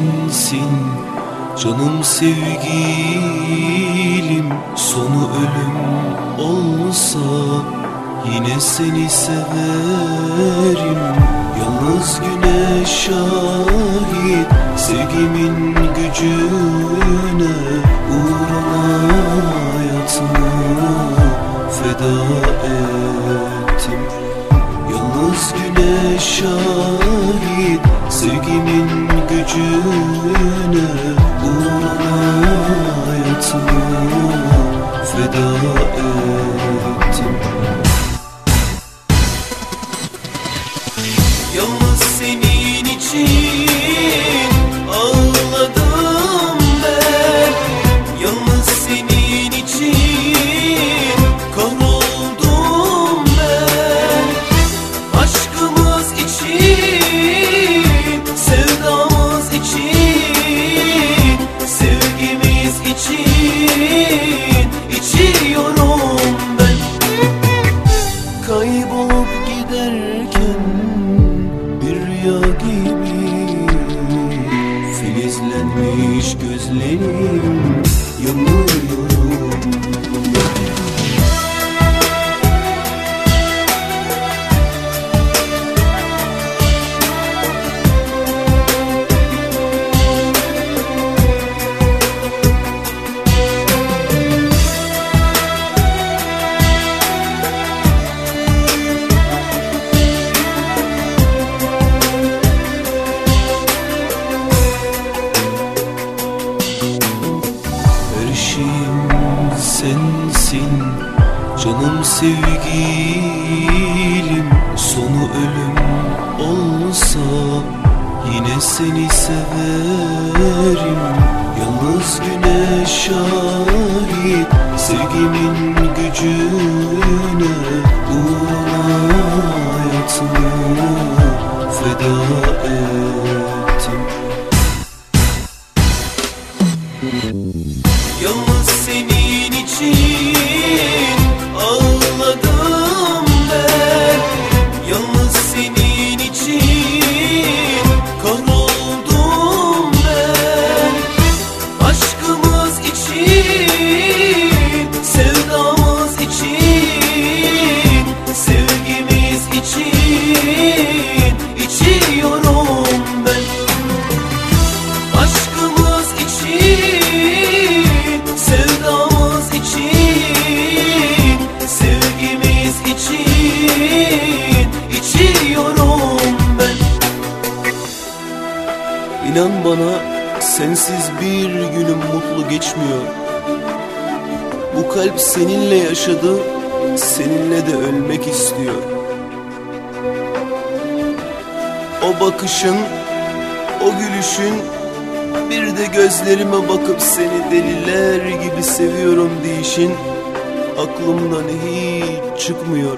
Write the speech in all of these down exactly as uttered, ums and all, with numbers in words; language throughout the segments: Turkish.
sensin, canım sevgilim. Sonu ölüm olsa yine seni severim. Yalnız güneş şahit sevgimin gücüne. Uğruna hayatımı feda ettim. Yalnız güneş şahit sevgimin gücüne. Uğruna hayatımı feda ettim. Yalnız senin için ağladım ben. Yalnız senin için kahroldum ben. Aşkımız için, sevdamız için, sevgimiz için içiyorum ben. Kaybolup giderken bir rüya gibi filizlenmiş gözlerim, yanıyorum. Sensin, canım sevgilim. Sonu ölüm olsa yine seni severim. Yalnız güneş şahit sevgimin gücüne. Uğruna hayatımı feda ettim. Yalnız senin için ağladım ben. Yalnız senin için kahroldum ben. Aşkımız için, sevdamız için, sevgimiz için içiyorum ben. Aşkımız için, sevdamız için, sevgimiz için içiyorum ben. İnan bana, sensiz bir günüm mutlu geçmiyor. Bu kalp seninle yaşadı, seninle de ölmek istiyor. O bakışın, o gülüşün, bir de gözlerime bakıp seni deliler gibi seviyorum deyişin aklımdan hiç çıkmıyor.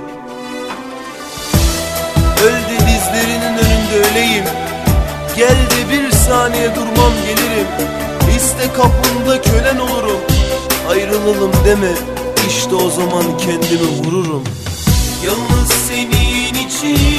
Öl de dizlerinin önünde öleyim, gel de bir saniye durmam gelirim. İste kapında kölen olurum, ayrılalım deme, işte o zaman kendimi vururum. Yalnız senin için